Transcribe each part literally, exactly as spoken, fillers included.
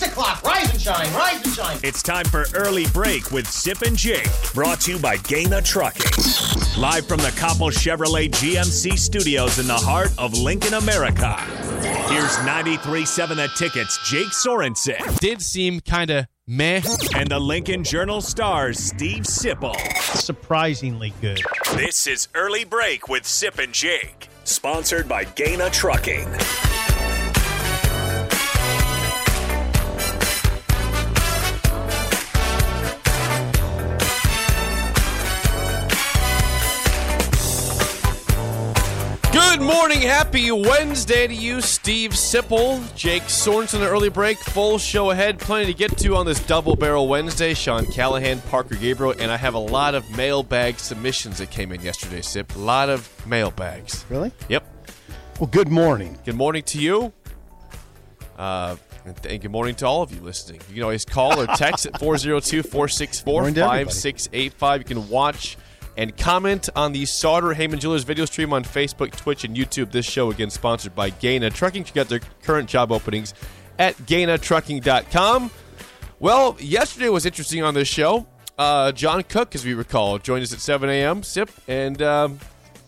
o'clock. Rise and shine, rise and shine. It's time for Early Break with Sip and Jake, brought to you by Gaina Trucking. Live from the Coppel Chevrolet G M C studios in the heart of Lincoln, America. Here's ninety-three point seven The Ticket's Jake Sorensen. Did seem kind of meh. And the Lincoln Journal-Star's Steve Sipple. Surprisingly good. This is Early Break with Sip and Jake, sponsored by Gaina Trucking. Good morning, happy Wednesday to you, Steve Sipple, Jake Sorensen, Early Break, full show ahead, plenty to get to on this Double Barrel Wednesday. Sean Callahan, Parker Gabriel, and I have a lot of mailbag submissions that came in yesterday, Sip. A lot of mailbags. Really? Yep. Well, good morning. Good morning to you. Uh, and, th- and good morning to all of you listening. You can always call or text at four oh two, four six four, five six eight five. You can watch and comment on the Sauter Heyman Jewelers video stream on Facebook, Twitch, and YouTube. This show, again, sponsored by Gaina Trucking. Check out their current job openings at gaina trucking dot com. Well, yesterday was interesting on this show. Uh, John Cook, as we recall, joined us at seven a.m., Sip, and um,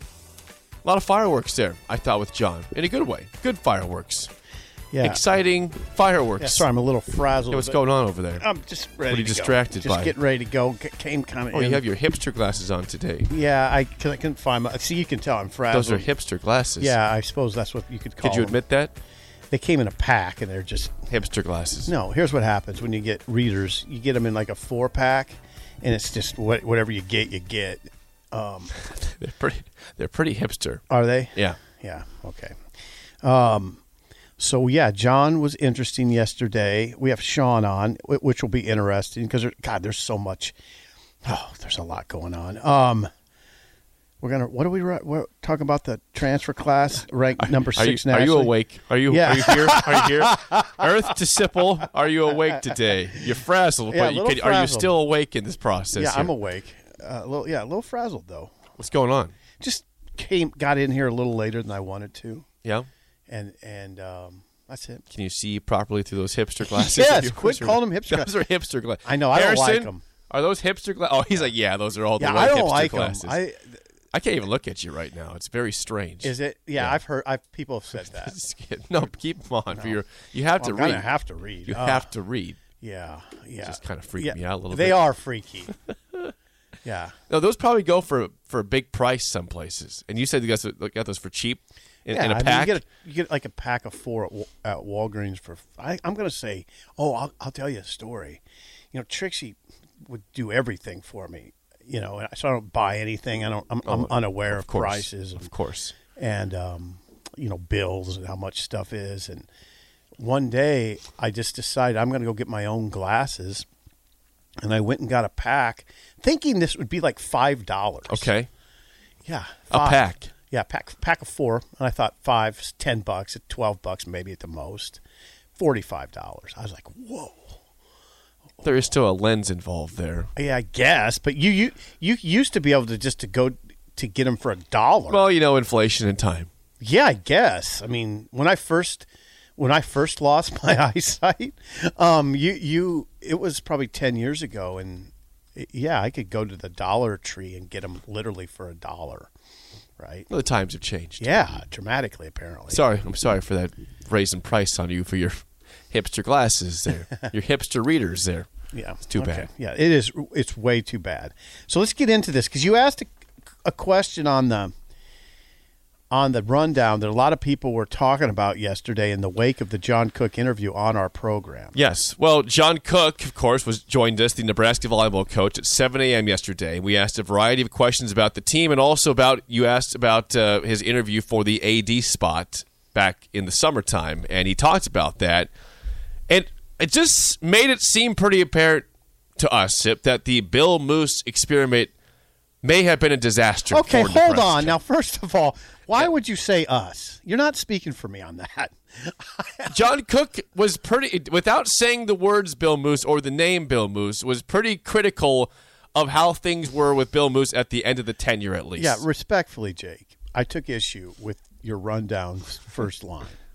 a lot of fireworks there, I thought, with John. In a good way. Good fireworks. Yeah. Exciting fireworks. Yeah, sorry, I'm a little frazzled. Hey, what's going on over there? I'm just ready What are you to distracted go. by? Just getting ready to go. C- came kind of Oh, in. you have your hipster glasses on today. Yeah, I, cause I couldn't find my... See, you can tell I'm frazzled. Those are hipster glasses. Yeah, I suppose that's what you could call Could you them. admit that? They came in a pack, and they're just... Hipster glasses. No, here's what happens when you get readers. You get them in like a four-pack, and it's just what, whatever you get, you get. Um, They're pretty They're pretty hipster. are they? Yeah. Yeah, okay. Um, so, yeah, John was interesting yesterday. We have Sean on, wh- which will be interesting because, God, there's so much. Oh, there's a lot going on. Um, we're going to, what are we, we're talking about the transfer class, ranked number Are you, six are you nationally? awake? Are you, Yeah. are you here? Are you here? Earth to Sipple, are you awake today? You're frazzled, Yeah, but you a little can, are you frazzled. still awake in this process? Yeah, here? I'm awake. Uh, a little, yeah, a little frazzled, though. What's going on? Just came, got in here a little later than I wanted to, Yeah? and, and um, that's it. Can you see properly through those hipster glasses? Yes, Yours quit are- calling them hipster Those are hipster glasses. I know, I don't like Harrison, them. Are those hipster glasses? Oh, he's like, yeah, those are all the Yeah, right I don't hipster like them. glasses. I, I can't even look at you right now. It's very strange. is it? Yeah, Yeah. I've heard, I've, people have said that. No, keep them on. For your, you have Well, to I'm read. gonna have to read. You Uh, have to read. Yeah, yeah. Just kinda freak Yeah, me out a little They bit. are freaky. Yeah. No, those probably go for for a big price some places. And you said you guys got those for cheap in, yeah, in a I mean, pack. you get a, you get like a pack of four at, Wa- at Walgreens for. I, I'm going to say, oh, I'll, I'll tell you a story. You know, Trixie would do everything for me. You know, and so I don't buy anything. I don't. I'm, I'm unaware of, of course, prices, and, of course, and um, you know, bills and how much stuff is. And one day, I just decided I'm going to go get my own glasses, and I went and got a pack, thinking this would be like five dollars. okay, Yeah, a five. pack. Yeah, pack pack of four, and I thought five, ten bucks, at twelve bucks maybe at the most, forty five dollars. I was like, whoa. There is still a lens involved there. Yeah, I guess, but you you you used to be able to just to go to get them for a dollar. Well, you know, inflation and time. Yeah, I guess. I mean, when I first when I first lost my eyesight, um, you you it was probably ten years ago, and it, yeah, I could go to the Dollar Tree and get them literally for a dollar, right? Well, the times have changed. Yeah, dramatically apparently. Sorry, I'm sorry for that raising price on you for your hipster glasses there, your hipster readers there. Yeah, it's too okay. bad. Yeah, it is. It's way too bad. So let's get into this because you asked a, a question on the on the rundown that a lot of people were talking about yesterday in the wake of the John Cook interview on our program. Yes. Well, John Cook, of course, was joined us, the Nebraska volleyball coach, at seven a.m. yesterday. We asked a variety of questions about the team and also about, you asked about uh, his interview for the A D spot back in the summertime, and he talked about that. And it just made it seem pretty apparent to us, Sip, that the Bill Moose experiment may have been a disaster. Okay, for hold Nebraska. on. Now, first of all, why would you say us? You're not speaking for me on that. John Cook was pretty, without saying the words Bill Moose or the name Bill Moose, was pretty critical of how things were with Bill Moose at the end of the tenure, at least. Yeah, respectfully, Jake, I took issue with your rundown first line.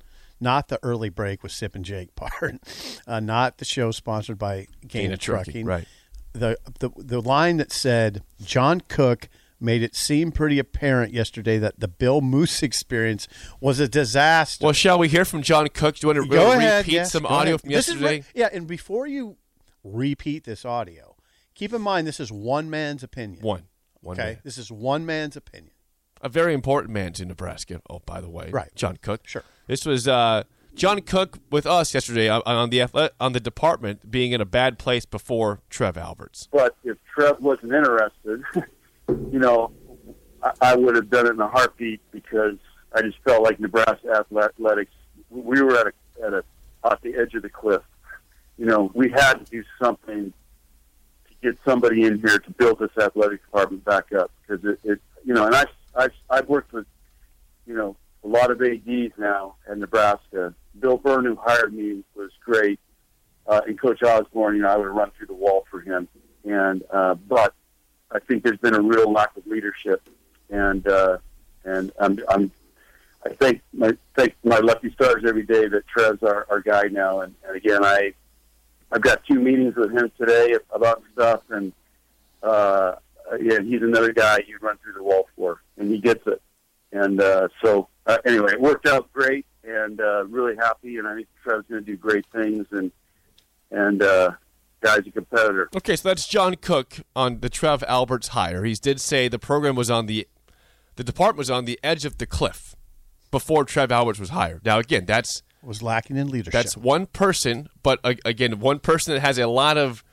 not the early break with Sip and Jake part, uh, not the show sponsored by Gaina Trucking. Trucking. Right. The, the the line that said John Cook made it seem pretty apparent yesterday that the Bill Moose experience was a disaster. Well, shall we hear from John Cook? Do you want to Go really ahead, repeat yes, some go audio ahead. from This is yesterday? what- yeah, and before you repeat this audio, keep in mind this is one man's opinion. One. One okay, man. this is one man's opinion. A very important man to Nebraska. Oh, by the way, Right. John Cook. Sure. This was uh, John Cook with us yesterday on, on the athle- on the department being in a bad place before Trev Alberts. But if Trev wasn't interested, you know, I, I would have done it in a heartbeat because I just felt like Nebraska athletics. We were at a at a at the edge of the cliff. You know, we had to do something to get somebody in here to build this athletic department back up because it, it, you know, and I I've, I've worked with, you know, a lot of A Ds now at Nebraska. Bill Byrne, who hired me, was great. Uh, and Coach Osborne, you know, I would have run through the wall for him. And uh, but I think there's been a real lack of leadership, and uh, and I'm, I'm I thank my thank my lucky stars every day that Trev's our, our guy now. And, and again, I I've got two meetings with him today about stuff, and uh, yeah, he's another guy you'd run through the wall for, and he gets it. And uh, so uh, anyway, it worked out great, and uh, really happy. And I think Trev's going to do great things, and and uh, guy's a competitor. Okay, so that's John Cook on the Trev Alberts hire. He did say the program was on the the department was on the edge of the cliff before Trev Alberts was hired. Now, again, that's Was lacking in leadership. that's one person, but uh, again, one person that has a lot of,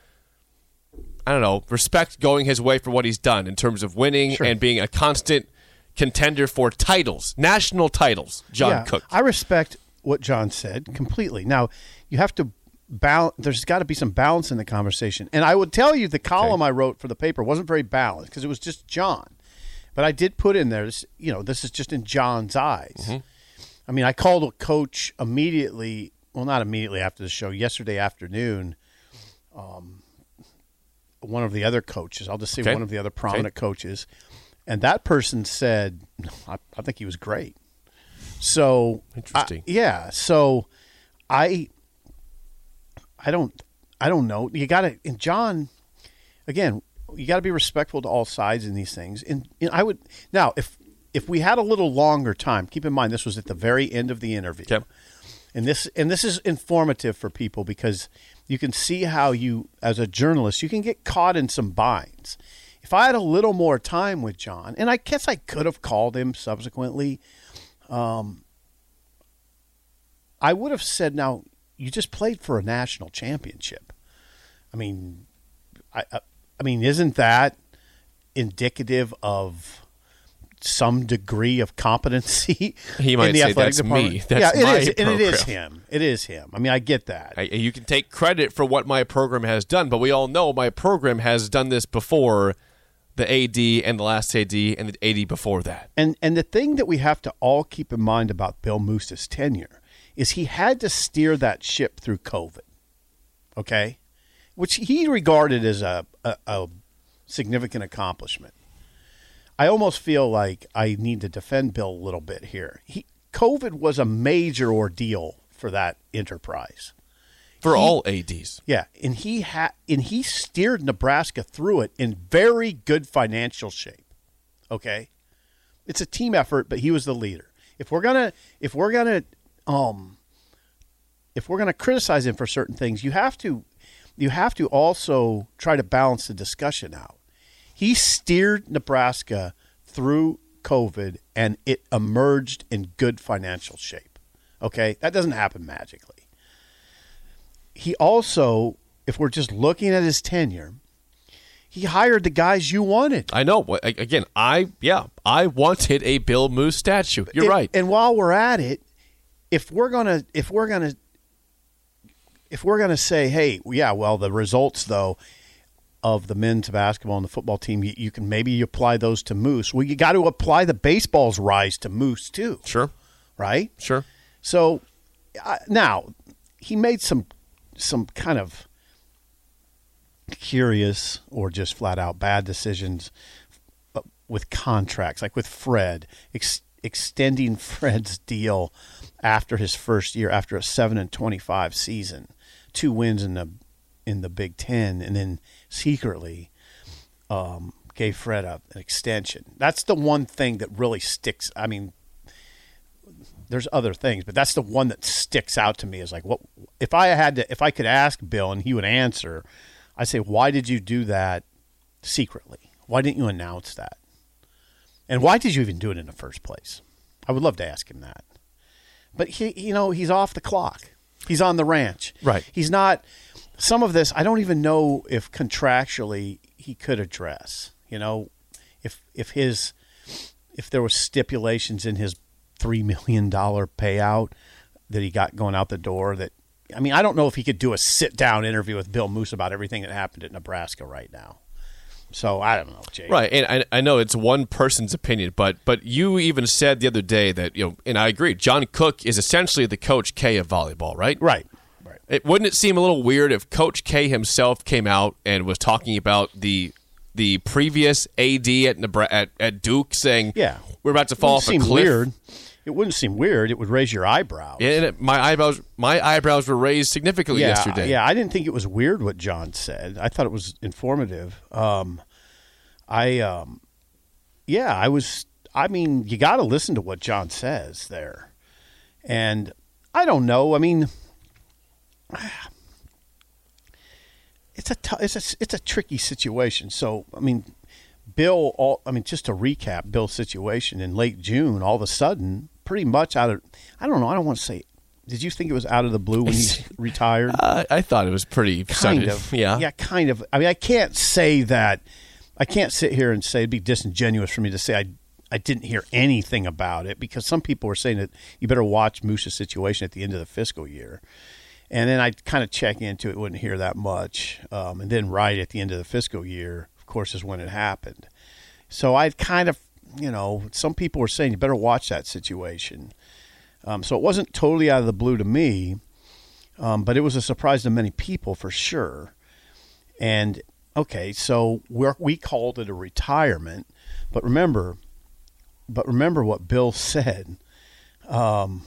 I don't know, respect going his way for what he's done in terms of winning Sure. and being a constant contender for titles, national titles. John yeah, Cook. I respect what John said completely. Now, you have to balance. There's got to be some balance in the conversation. And I would tell you the column Okay. I wrote for the paper wasn't very balanced because it was just John. But I did put in there, this, you know, this is just in John's eyes. Mm-hmm. I mean, I called a coach immediately, well, not immediately after the show, yesterday afternoon, um, one of the other coaches, I'll just say Okay. one of the other prominent Okay. coaches, and that person said, I, I think he was great. So, Interesting. I- yeah, so I I don't I don't know. You got to, and John, again, you got to be respectful to all sides in these things. And, and I would, now, if if we had a little longer time, keep in mind this was at the very end of the interview. Okay. And this and this is informative for people because you can see how you, as a journalist, you can get caught in some binds. If I had a little more time with John, and I guess I could have called him subsequently, um, I would have said, now, you just played for a national championship. I mean, I, I, I mean, isn't that indicative of some degree of competency? He might in the say, athletic "That's department? me. That's yeah, my it is, and it is program." him. It is him. I mean, I get that. I, you can take credit for what my program has done, but we all know my program has done this before the A D and the last A D and the A D before that. And and the thing that we have to all keep in mind about Bill Moose's tenure is he had to steer that ship through COVID, okay, which he regarded as a, a, a significant accomplishment. I almost feel like I need to defend Bill a little bit here. He, COVID was a major ordeal for that enterprise. For He- all A Ds. Yeah, and he had and he steered Nebraska through it in very good financial shape. Okay, it's a team effort, but he was the leader. If we're gonna, if we're gonna, um, if we're gonna criticize him for certain things, you have to, you have to also try to balance the discussion out. He steered Nebraska through COVID, and it emerged in good financial shape. Okay, that doesn't happen magically. He also, if we're just looking at his tenure, he hired the guys you wanted. I know. A- Again, I yeah, I wanted a Bill Moose statue. You're And- right. And while we're at it, if we're gonna, if we're gonna, if we're gonna say, hey, yeah, well, the results though of the men's basketball and the football team, you, you can maybe you apply those to Moose. Well, you got to apply the baseball's rise to Moose too, Sure, right? sure. So uh, now he made some some kind of curious or just flat out bad decisions uh, with contracts, like with Fred, ex- extending Fred's deal after his first year, after a seven and twenty-five season, two wins in the in the Big Ten, and then secretly um, gave Fred a, an extension. That's the one thing that really sticks. I mean, there's other things, but that's the one that sticks out to me. Is like, what if I had to, if I could ask Bill and he would answer, I say, why did you do that secretly? Why didn't you announce that? And why did you even do it in the first place? I would love to ask him that. But he, you know, he's off the clock. He's on the ranch. Right. He's not. Some of this, I don't even know if contractually he could address. You know, if if his if there was stipulations in his three million dollar payout that he got going out the door. That I mean, I don't know if he could do a sit down interview with Bill Moos about everything that happened at Nebraska right now. So I don't know, Jay. Right, and I, I know it's one person's opinion, but but you even said the other day that, you know, and I agree, John Cook is essentially the Coach K of volleyball, right? Right. Right. It wouldn't it seem a little weird if Coach K himself came out and was talking about the the previous A D at Nebraska, at, at Duke, saying, yeah, we're about to fall off a seem cliff. Weird. It wouldn't seem weird. It would raise your eyebrows. Yeah, and it, my eyebrows, my eyebrows were raised significantly yeah, yesterday. Yeah, I didn't think it was weird what John said. I thought it was informative. Um, I, um, yeah, I was. I mean, you got to listen to what John says there, and I don't know. I mean, it's a t- it's a it's a tricky situation. So, I mean, Bill. All I mean, just to recap, Bill's situation in late June, all of a sudden, pretty much out of. I don't know. I don't want to say. Did you think it was out of the blue when he retired? Uh, I thought it was pretty kind sudden. of. Yeah, yeah, kind of. I mean, I can't say that. I can't sit here and say it'd be disingenuous for me to say I I didn't hear anything about it, because some people were saying that you better watch Moose's situation at the end of the fiscal year. And then I'd kind of check into it, wouldn't hear that much. Um, and then right at the end of the fiscal year, of course, is when it happened. So I'd kind of, you know, some people were saying you better watch that situation. Um, so it wasn't totally out of the blue to me, um, but it was a surprise to many people for sure. And okay, so we we called it a retirement, but remember, but remember what Bill said. Um,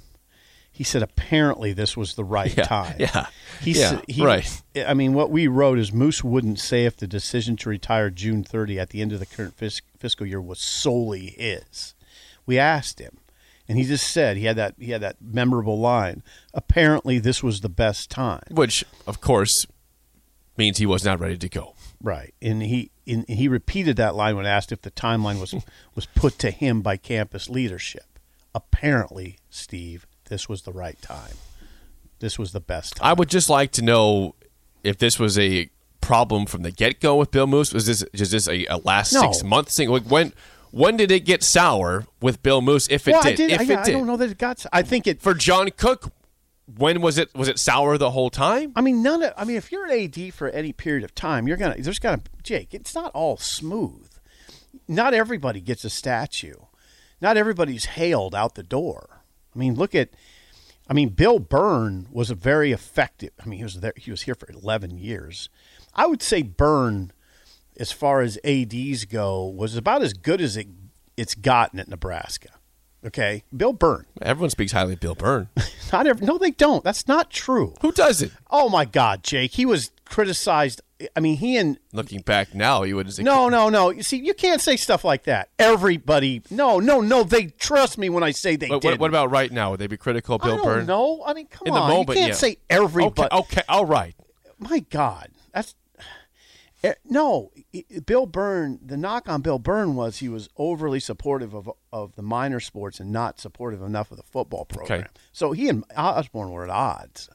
he said apparently this was the right yeah, time. Yeah, he yeah, said, he, right. I mean, what we wrote is Moose wouldn't say if the decision to retire June thirtieth at the end of the current fis- fiscal year was solely his. We asked him, and he just said he had that he had that memorable line. Apparently, this was the best time. Which, of course, means he was not ready to go. Right, and he and he repeated that line when asked if the timeline was was put to him by campus leadership. Apparently, Steve, this was the right time. This was the best time. I would just like to know if this was a problem from the get-go with Bill Moos. Was this just this a, a last No. six months thing? Like when when did it get sour with Bill Moos? If it well, did, I, did, if I, it yeah, did, I don't know that it got. I think it. For John Cook, when was it? Was it sour the whole time? I mean, none of. I mean, if you're an A D for any period of time, you're gonna. There's gonna. Jake, it's not all smooth. Not everybody gets a statue. Not everybody's hailed out the door. I mean, look at. I mean, Bill Byrne was a very effective. I mean, he was there. He was here for eleven years. I would say Byrne, as far as A Ds go, was about as good as it it's gotten at Nebraska. Okay, Bill Byrne. Everyone speaks highly of Bill Byrne. Not every. No, they don't. That's not true. Who doesn't? Oh my God, Jake. He was criticized. I mean, he and Looking back now, you would say no, no, no. You see, you can't say stuff like that. Everybody, no, no, no. They trust me when I say they But did. what, what about right now? Would they be critical of Bill I don't Byrne? know. I mean, come In the on. moment, you can't yeah. say everybody. Okay, okay, all right. My God, that's eh, no. Bill Byrne. The knock on Bill Byrne was he was overly supportive of of the minor sports and not supportive enough of the football program. Okay. So he and Osborne were at odds.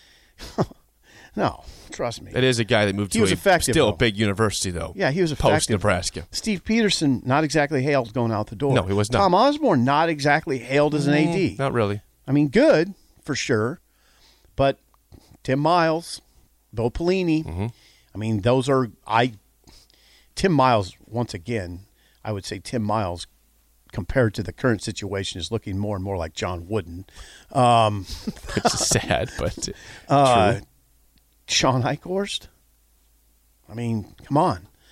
No, trust me. It is a guy that moved He to was a, effective, still though. a big university, though. Yeah, he was post effective. Nebraska. Steve Peterson, not exactly hailed going out the door. No, he was not. Tom Osborne, not exactly hailed as an A D. Not really. I mean, good for sure, but Tim Miles, Bo Pelini. Mm-hmm. I mean, those are I. Tim Miles, once again, I would say Tim Miles, compared to the current situation, is looking more and more like John Wooden. Um, It's sad, but uh, true. Sean Eichhorst. I mean, come on.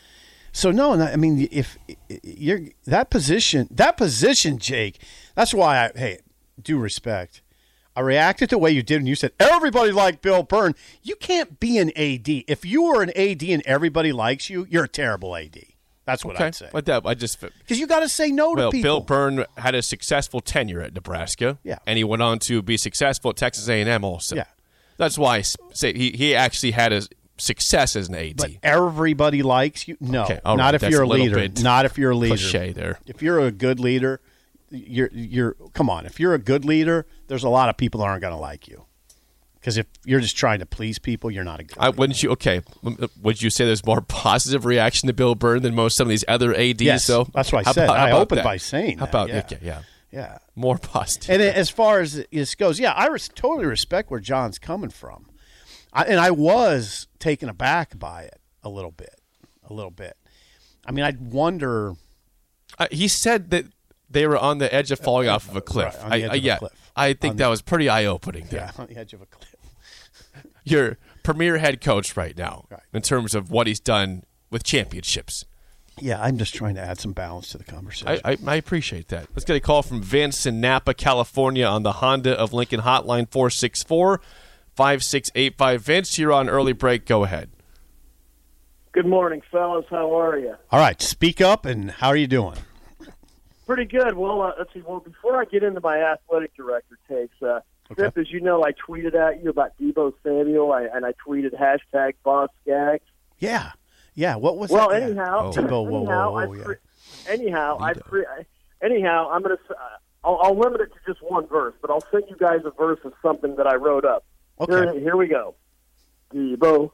So no, I mean, if you're that position, that position, Jake, that's why I, hey, due respect, I reacted the way you did when you said everybody liked Bill Byrne. You can't be an A D. If you were an A D and everybody likes you, you're a terrible A D. That's what okay. I'd say. But that I just because you got to say no well, to people. Bill Byrne had a successful tenure at Nebraska. Yeah, and he went on to be successful at Texas A and M also. Yeah, that's why I say he he actually had a success as an A D. But everybody likes you. No, okay, not right. if That's you're a a little leader. bit Not if you're a leader. Cliche there. If you're a good leader, you're you're. Come on, if you're a good leader, there's a lot of people that aren't going to like you. Because if you're just trying to please people, you're not a good leader. I, wouldn't you? Okay, would you say there's more positive reaction to Bill Byrne than most some of these other A Ds? Yes, so that's what I how said. About, I opened that? by saying how that. about yeah. okay, yeah, yeah, more positive. And as far as this goes, yeah, I res- totally respect where John's coming from, I, and I was taken aback by it a little bit, a little bit. I mean, I'd wonder. Uh, he said that they were on the edge of falling off of a cliff. Right, on the edge I, of I, a yeah, cliff. I think On that the- was pretty eye-opening. There. Yeah, on the edge of a cliff. Your premier head coach right now, Right. in terms of what he's done with championships. Yeah, I'm just trying to add some balance to the conversation. I, I, I appreciate that. Let's get a call from Vince in Napa, California on the Honda of Lincoln hotline, four six four, five six eight five. Vince, you're on early break. Go ahead. Good morning, fellas. How are you? All right, speak up, and how are you doing? Pretty good. Well, uh, let's see. Well, before I get into my athletic director takes, uh, Okay. Zip, as you know, I tweeted at you about Deebo Samuel, I, and I tweeted hashtag Boss Gags. Yeah, yeah. What was Well, that? anyhow, Yeah. Deebo, whoa, anyhow, whoa, I whoa, yeah. pre- anyhow, I Deebo. pre- anyhow, I'm gonna. Uh, I'll, I'll limit it to just one verse, but I'll send you guys a verse of something that I wrote up. Okay. Here, here we go. Deebo,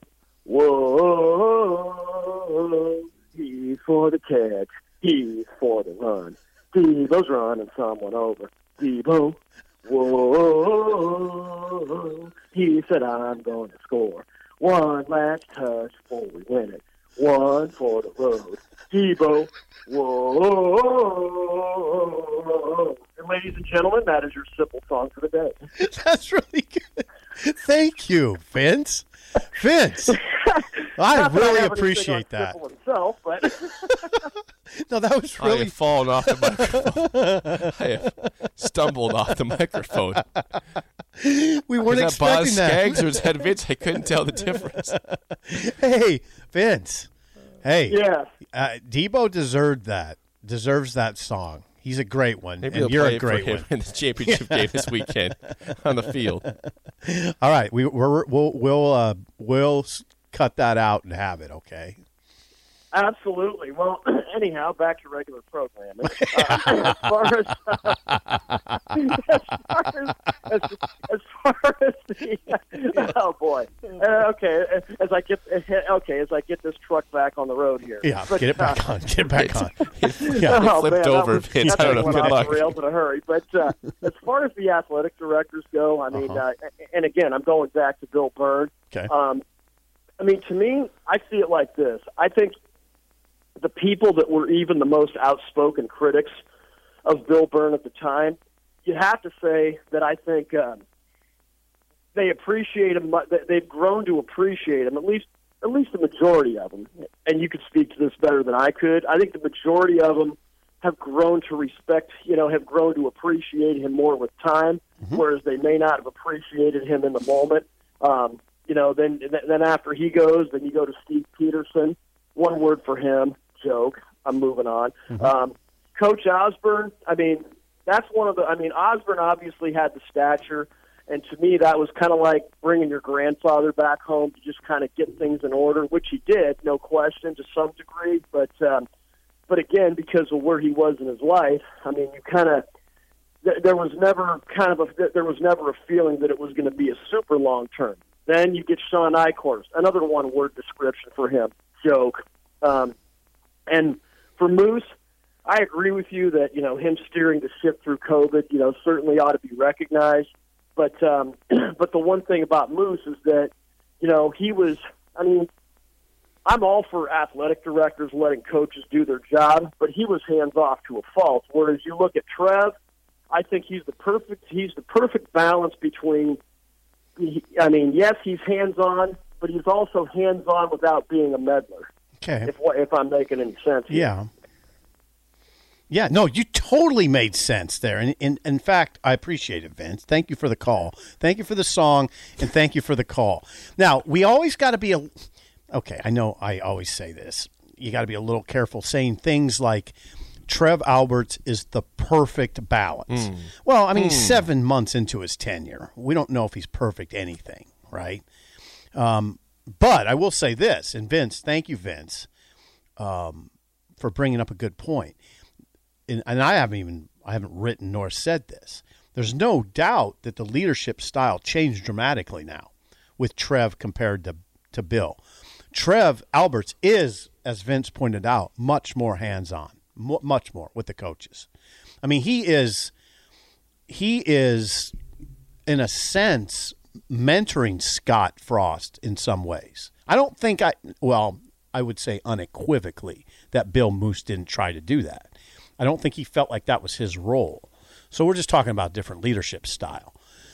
whoa, he's for the catch, he's for the run. Deebo's running someone over. Deebo, whoa, he said I'm going to score. One last touch before we win it. One for the road. Deebo, whoa. And ladies and gentlemen, that is your simple song for the day. That's really good. Thank you, Vince. Vince, I Not that really have anything appreciate on that. Simple himself, but No, that was I really. have fallen off the microphone. I have stumbled off the microphone. We weren't Is that expecting Boz that. Skaggs or is that Vince? I couldn't tell the difference. Hey, Vince. Hey, yeah. uh, Deebo deserved that. Deserves that song. He's a great one, Maybe and they'll you're play a it for great him one. in the championship game this weekend on the field. All right, we we're, we'll we'll uh, we'll s- cut that out and have it. Okay. Absolutely. Well, anyhow, back to regular programming. Uh, as far as, as far as, as, as far as the oh boy, uh, okay. As I get okay, as I get this truck back on the road here. Yeah, But, get it back uh, on. Get it back on. It Yeah. Oh, flipped man, that over, was- Vince. that I don't know. went Good off luck. the rails in a hurry. But uh, as far as the athletic directors go, I mean, Uh-huh. uh, and again, I'm going back to Bill Byrne. Okay. Um, I mean, to me, I see it like this. I think the people that were even the most outspoken critics of Bill Byrne at the time, you have to say that I think um, they appreciate him. They've grown to appreciate him, at least at least the majority of them. And you could speak to this better than I could. I think the majority of them have grown to respect, you know, have grown to appreciate him more with time, whereas they may not have appreciated him in the moment. Um, you know, then then after he goes, then you go to Steve Peterson. One word for him, joke. I'm moving on. Mm-hmm. Um, Coach Osborne, I mean, that's one of the, I mean, Osborne obviously had the stature, and to me that was kind of like bringing your grandfather back home to just kind of get things in order, which he did, no question, to some degree. But, um, but again, because of where he was in his life, I mean, you kind of, th- there was never kind of a, there was never a feeling that it was going to be a super long term. Then you get Sean Eichhorst, another one-word description for him, joke. Um, and for Moose, I agree with you that, you know, him steering the ship through COVID, you know, certainly ought to be recognized. But um, but the one thing about Moose is that, you know, he was, I mean, I'm all for athletic directors letting coaches do their job, but he was hands-off to a fault. Whereas you look at Trev, I think he's the perfect, he's the perfect balance between, I mean, yes, he's hands-on, but he's also hands-on without being a meddler. Okay. If if I'm making any sense. Here. Yeah. Yeah, no, you totally made sense there. And in, in fact, I appreciate it, Vince. Thank you for the call. Thank you for the song, and thank you for the call. Now, we always got to be a – okay, I know I always say this. You got to be a little careful saying things like Trev Alberts is the perfect balance. Mm. Well, I mean, mm. seven months into his tenure. We don't know if he's perfect anything, right? Um, but I will say this, and Vince, thank you, Vince, um, for bringing up a good point. And, and I haven't even I haven't written nor said this. There's no doubt that the leadership style changed dramatically now with Trev compared to, to Bill. Trev Alberts is, as Vince pointed out, much more hands-on, m- much more with the coaches. I mean, he is he is in a sense mentoring Scott Frost in some ways. I don't think I well, I would say unequivocally that Bill Moose didn't try to do that. I don't think he felt like that was his role. So we're just talking about different leadership style.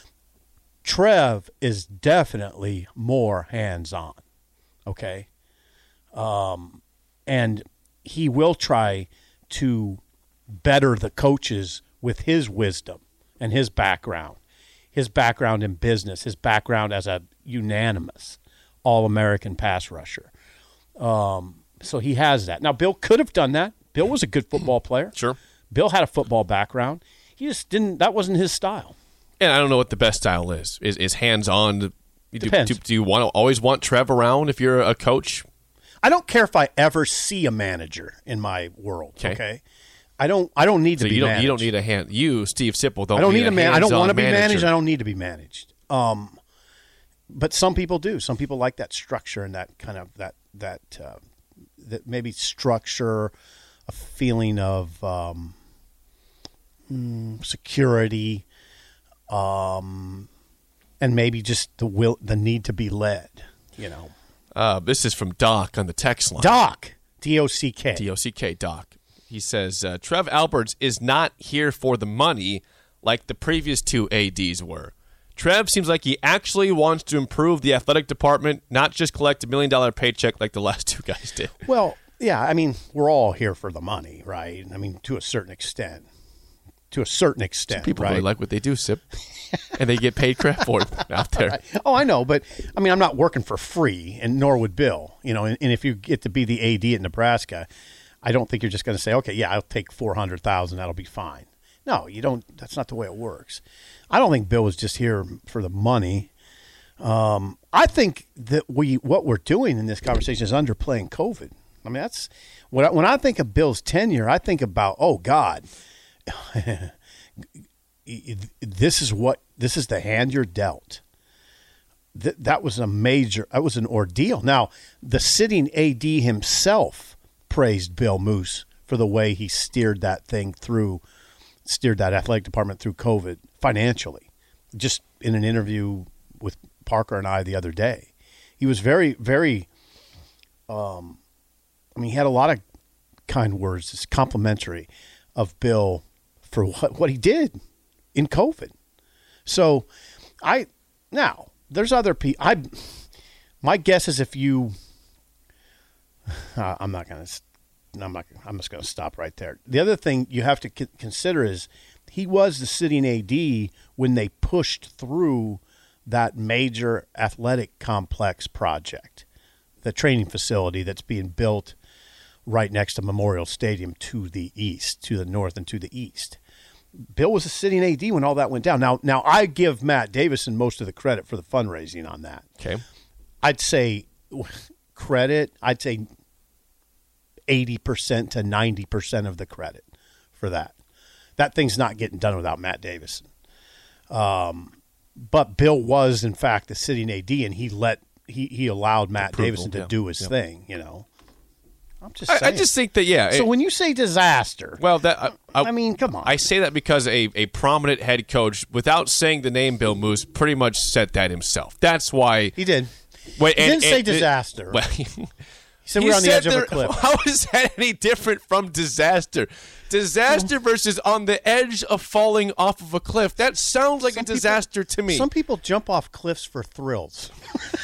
Trev is definitely more hands-on, okay? Um, and he will try to better the coaches with his wisdom and his background, his background in business, his background as a unanimous All-American pass rusher. Um, so he has that. Now, Bill could have done that. Bill was a good football player. Sure. Bill had a football background. He just didn't – that wasn't his style. And I don't know what the best style is. Is, is hands-on? Do, Depends. Do, do you want to always want Trev around if you're a coach? I don't care if I ever see a manager in my world, okay? okay? I don't I don't need so to be you don't, managed. You don't need a hand – you, Steve Sipple, don't, I don't need, need a, a man. I don't want to be manager. managed. I don't need to be managed. Um, but some people do. Some people like that structure and that kind of – that that uh, that maybe structure – a feeling of um, security, um, and maybe just the will, the need to be led. You know. Uh, this is from Doc on the text line. Doc, D O C K, D O C K, Doc. He says uh, Trev Alberts is not here for the money like the previous two A Ds were. Trev seems like he actually wants to improve the athletic department, not just collect a million dollar paycheck like the last two guys did. Well. Yeah, I mean, we're all here for the money, right? I mean, to a certain extent. To a certain extent, Some people right? really like what they do, Sip. And they get paid crap for it out there. Right. Oh, I know, but, I mean, I'm not working for free, and nor would Bill. You know, and, and if you get to be the A D at Nebraska, I don't think you're just going to say, okay, yeah, I'll take four hundred thousand dollars, that'll be fine. No, you don't. That's not the way it works. I don't think Bill was just here for the money. Um, I think that we what we're doing in this conversation is underplaying COVID. I mean, that's when I, when I think of Bill's tenure, I think about, oh God, this is what this is the hand you're dealt. Th- that was a major, that was an ordeal. Now, the sitting A D himself praised Bill Moose for the way he steered that thing through, steered that athletic department through COVID financially. Just in an interview with Parker and I the other day, he was very, very. Um, I mean, he had a lot of kind words, it's complimentary of Bill for what, what he did in COVID. So, I now there's other people. I my guess is if you, uh, I'm not gonna, I'm not, I'm just gonna stop right there. The other thing you have to c- consider is he was the sitting A D when they pushed through that major athletic complex project, the training facility that's being built right next to Memorial Stadium to the east, to the north and to the east. Bill was a sitting A D when all that went down. Now, now I give Matt Davison most of the credit for the fundraising on that. Okay. I'd say credit, I'd say eighty percent to ninety percent of the credit for that. That thing's not getting done without Matt Davison. Um, but Bill was, in fact, the sitting A D, and he let he, he allowed Matt Approval, Davison to yeah. do his yeah. thing, you know. I'm just I, saying. I just think that, yeah. So it, when you say disaster, well, that I, I, I mean, come on. I say that because a, a prominent head coach, without saying the name Bill Moose, pretty much said that himself. That's why he did. Wait, he and, didn't say and, disaster. Well, he said we're on the edge of a cliff. How is that any different from disaster? Disaster versus on the edge of falling off of a cliff. That sounds like Some a disaster people, to me. Some people jump off cliffs for thrills.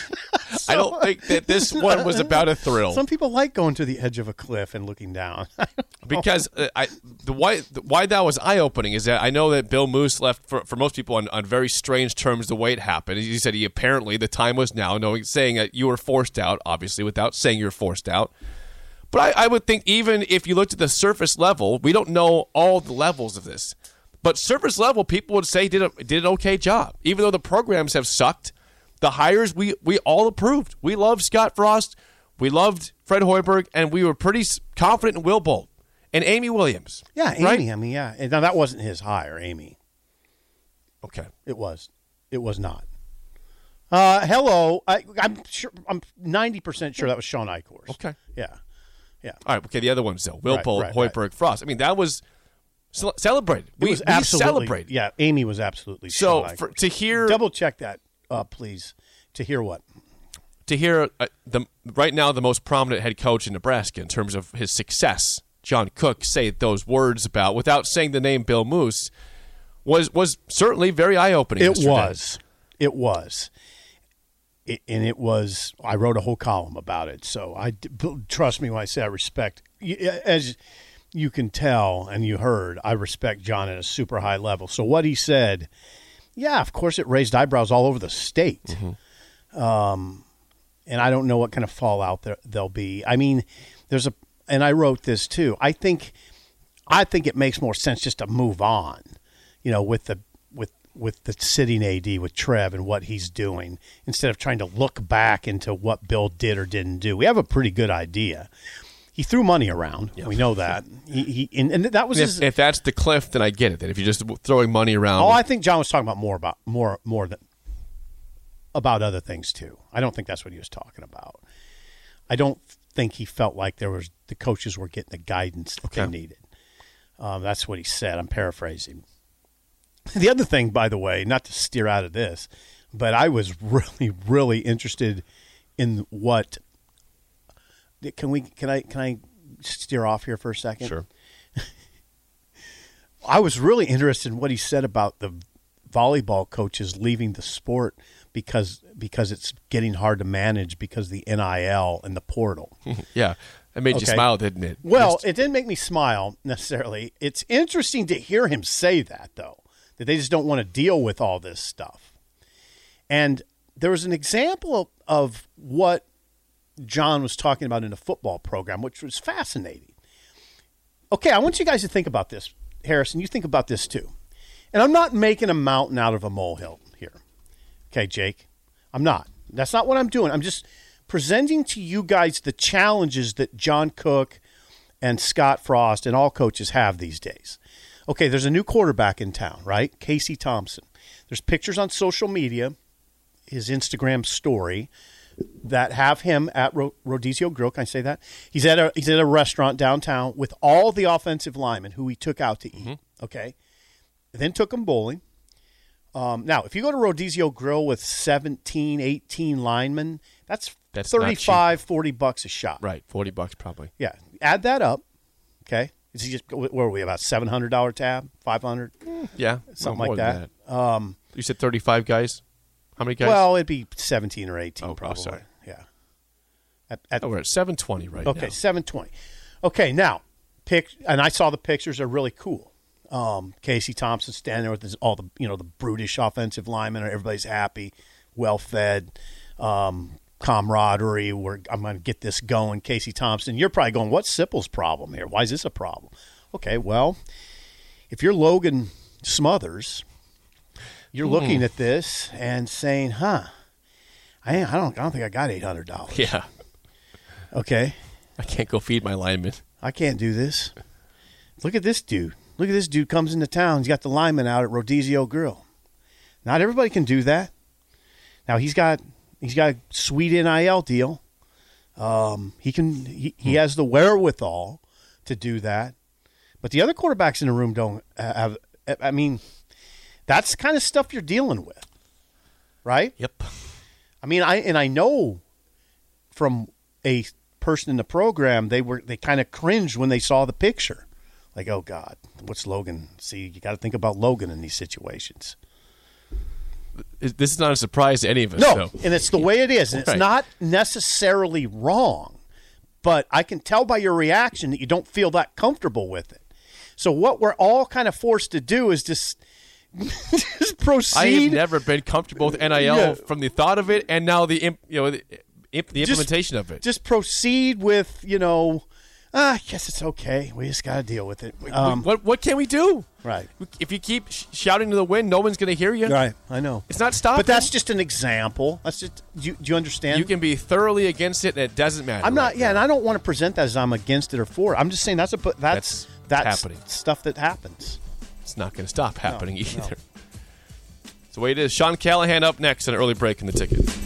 I don't think that this one was about a thrill. Some people like going to the edge of a cliff and looking down. Because uh, I, the why the, why that was eye opening is that I know that Bill Moose left for, for most people on, on very strange terms the way it happened. He said he apparently the time was now, knowing saying that you were forced out, obviously without saying you're forced out. But I, I would think even if you looked at the surface level, we don't know all the levels of this. But surface level, people would say did a, did an okay job. Even though the programs have sucked, the hires we, we all approved. We loved Scott Frost, we loved Fred Hoiberg, and we were pretty confident in Will Bolt and Amy Williams. Yeah, Amy. Right? I mean, yeah. Now that wasn't his hire, Amy. Okay, it was. It was not. Uh, hello, I, I'm sure. I'm ninety percent sure that was Sean Eichhorst. Okay. Yeah. Yeah. All right. Okay. The other ones though, Will Right, Bolt, right, Hoiberg, right. Frost. I mean, that was ce- celebrated. It We, was we absolutely celebrated. Yeah, Amy was absolutely. So Sean for, Eichhorst. to hear double check that, uh, please. To hear what? to hear uh, the right now the most prominent head coach in Nebraska in terms of his success, John Cook, say those words about without saying the name Bill Moose was was certainly very eye opening. It was. It was. It, and it was. I wrote a whole column about it. So I trust me when I say I respect. As you can tell and you heard, I respect John at a super high level. So what he said, yeah, of course, it raised eyebrows all over the state. Mm-hmm. Um, and I don't know what kind of fallout there there'll be. I mean, there's a, and I wrote this too. I think, I think it makes more sense just to move on, you know, with the with with the sitting A D with Trev and what he's doing instead of trying to look back into what Bill did or didn't do. We have a pretty good idea. He threw money around. Yep. We know that. He, he and, and that was if, his, if that's the cliff, then I get it. That if you're just throwing money around. Oh, I think John was talking about more about more more than about other things too. I don't think that's what he was talking about. I don't think he felt like there was the coaches were getting the guidance that okay. they needed. Um, that's what he said. I'm paraphrasing. The other thing, by the way, not to steer out of this, but I was really, really interested in what. Can we? Can I? Can I steer off here for a second? Sure. I was really interested in what he said about the volleyball coaches leaving the sport because because it's getting hard to manage because of the N I L and the portal. Yeah, it made okay. you smile, didn't it? Well, Just... it didn't make me smile necessarily. It's interesting to hear him say that, though, that they just don't want to deal with all this stuff. And there was an example of what John was talking about in a football program, which was fascinating. Okay, I want you guys to think about this. Harrison, you think about this too. And I'm not making a mountain out of a molehill here. Okay, Jake? I'm not. That's not what I'm doing. I'm just presenting to you guys the challenges that John Cook and Scott Frost and all coaches have these days. Okay, there's a new quarterback in town, right? Casey Thompson. There's pictures on social media, his Instagram story, that have him at Ro- Rodizio Grill. Can I say that? He's at a he's at a restaurant downtown with all the offensive linemen who he took out to eat. Mm-hmm. Okay, then took them bowling. Um, now, if you go to Rodizio Grill with seventeen, eighteen linemen, that's, that's thirty-five, forty bucks a shot. Right, forty bucks probably. Yeah, add that up. Okay, is he just where are we about seven hundred dollar tab, five hundred? Yeah, something like that. that. Um, you said thirty-five guys. How many guys? Well, it'd be seventeen or eighteen, oh, probably. Oh, sorry. Yeah. At, at, oh, we're at seven twenty right okay, now. Okay, seven twenty. Okay, now, pic, and I saw the pictures. They're really cool. Um, Casey Thompson standing there with his, all the, you know, the brutish offensive linemen. Everybody's happy, well-fed, um, camaraderie. We're, I'm going to get this going. Casey Thompson, you're probably going, what's Sipple's problem here? Why is this a problem? Okay, well, if you're Logan Smothers, you're mm. looking at this and saying, huh, I, I don't I don't think I got eight hundred dollars. Yeah. Okay. I can't go feed my linemen. I can't do this. Look at this dude. Look at this dude comes into town. He's got the lineman out at Rodizio Grill. Not everybody can do that. Now he's got he's got a sweet N I L deal. Um, he can he, he has the wherewithal to do that. But the other quarterbacks in the room don't have. I mean, that's the kind of stuff you're dealing with, right? Yep. I mean, I and I know from a person in the program, they were they kind of cringed when they saw the picture. Like, oh, God, what's Logan? See, you got to think about Logan in these situations. this is not a surprise to any of us. No, so. and it's the way it is. And Okay. It's not necessarily wrong, but I can tell by your reaction that you don't feel that comfortable with it. So what we're all kind of forced to do is just, just proceed. I have never been comfortable with N I L Yeah. from the thought of it and now the imp, you know the, imp, the Just- implementation of it. Just proceed with, you know, ah, I guess it's okay. We just got to deal with it. Um, what what can we do? right. If you keep sh- shouting to the wind, no one's going to hear you. Right. I know. It's not stopping. But that's just an example. That's just. Do you, do you understand? You can be thoroughly against it, and it doesn't matter. I'm not. right Yeah, now. and I don't want to present that as I'm against it or for it. I'm just saying that's a. That's That's that's, happening. stuff that happens. It's not going to stop happening either. It's the way it is. Sean Callahan up next on an early break in the ticket.